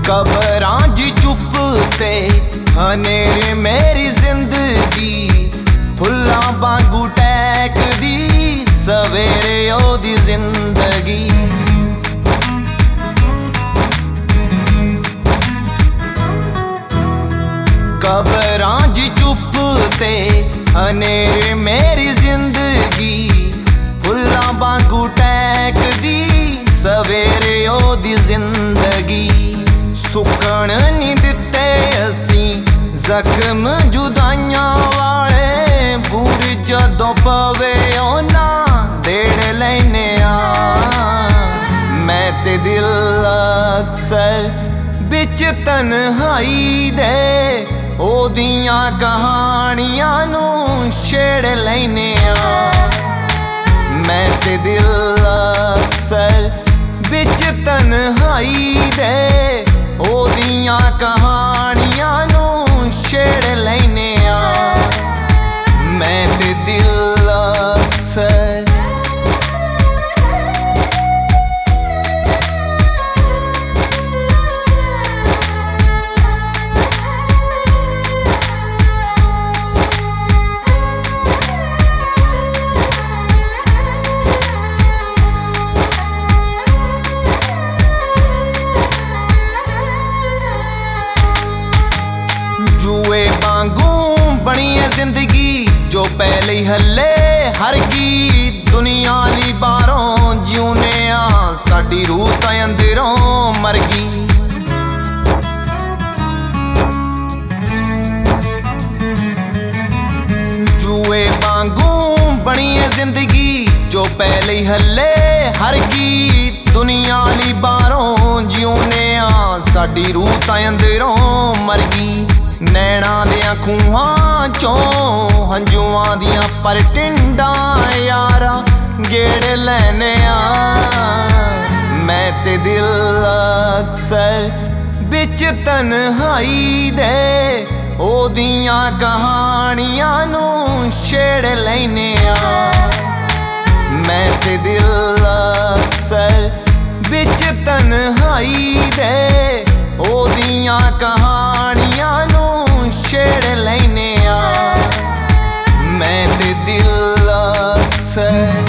कबरां जी चुप ते हनेरे मेरी जिंदगी फुल्लां वांगू टहकदी सवेरे ओदी जिंदगी। कबरां जी चुप ते हनेरे मेरी जिंदगी फुल्लां वांगू टहकदी सवेरे ओदी जिंदगी। सुकण नहीं दिते असी जख्म जुदाइयां वाले बूर जदों पवे ओना देड़ लैने मैं ते दिल अक्सर बिच तन्हाई दे ओदियां कहानियां नू छेड़ लैने मैं ते दिल अक्सर बिच तन्हाई दे ओदियां कहानियां नू छेड़ लैने मैं ते दिल अक्सर। जुए वांगू बनी है जिंदगी जो पहले ही हल्ले हरगी दुनिया ली बारों जिउने साडी रूह तां अंदरों मर गई। जुए वांगू बनी है जिंदगी जो पहले ही हल्ले हरगी दुनिया ली बारों जिउने साडी रूह तां अंदरों मर गई। नैना दियां खूहां चों हंजुआं दियां पर टिंडां यारा गेड़ लैने मैं ते दिल अक्सर बिच तन्हाई दे ओदियां कहानियां नू छेड़ लैने मैं ते दिल अक्सर बिच तन्हाई दे ओदियां कहानियां नू छेड़ लैने मैं ते दिल अक्सर।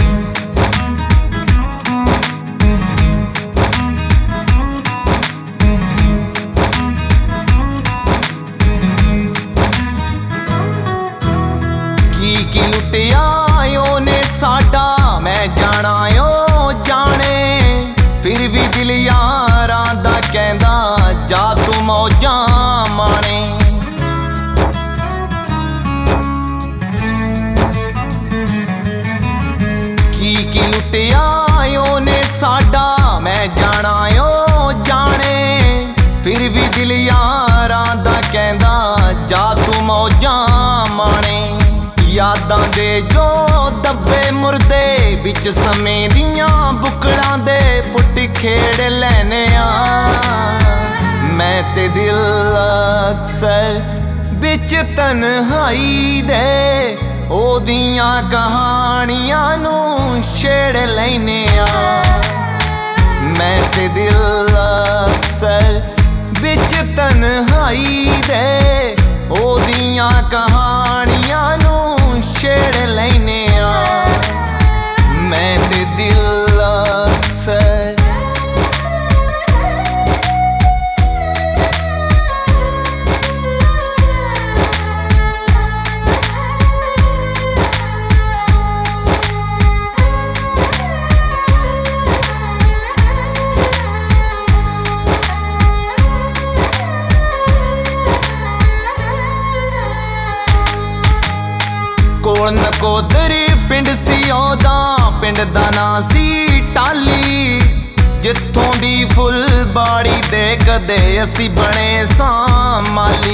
की लुटिया ओने साडा मैं जाना ओ जाने फिर भी दिल यारां दा कहंदा जा तू मौजां माणे। की लुटिया ओने साडा मैं जाना ओ जाने फिर भी दिल यारां दा कहंदा जा तू मौजां माणे। यादां दे जो दब्बे मुर्दे बिच समय दियां बुकड़ां दे पुट्टी खेड़ लैने मैं ते दिल अक्सर बिच तन्हाई दे ओदियां कहानियां नू छेड़ लैने मैं ते दिल अक्सर बिच तन्हाई दे ओदियां कहानियां नू छेड़ लैने मैं ते दिल अक्सर। कोल नकोदरी पिंड सी ओदा पिंड दा नां सी टाली जित्थों दी फुल बाड़ी ते कदे असी बने सां माली।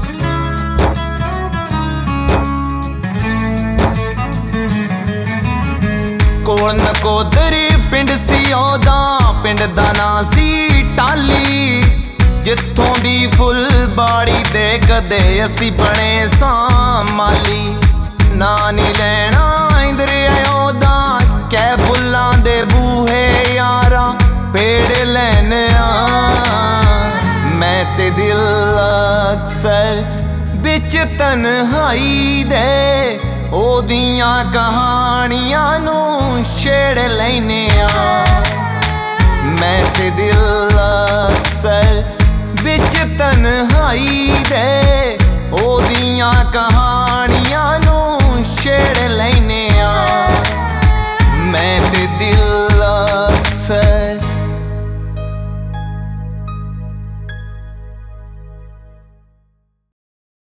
कोल नकोदरी पिंड सी ओदा पिंड दा नां सी टाली जित्थों दी फुल बाड़ी ते कदे असी बने सां माली। ना नी लैना इंदरे ओदा कै फुल्लां दे बूहे यारा पेड़ लैने ਤੇ ਦਿਲ ਅਕਸਰ ਵਿੱਚ ਤਨਹਾਈ ਦੇ ਉਹਦੀਆਂ ਕਹਾਣੀਆਂ ਨੂੰ ਛੇੜ ਲੈਨੇ ਆ। ਮੈਂ ਤੇ ਦਿਲ ਅਕਸਰ ਵਿੱਚ ਤਨਹਾਈ ਦੇ ਉਹਦੀਆਂ ਕਹਾਣੀਆਂ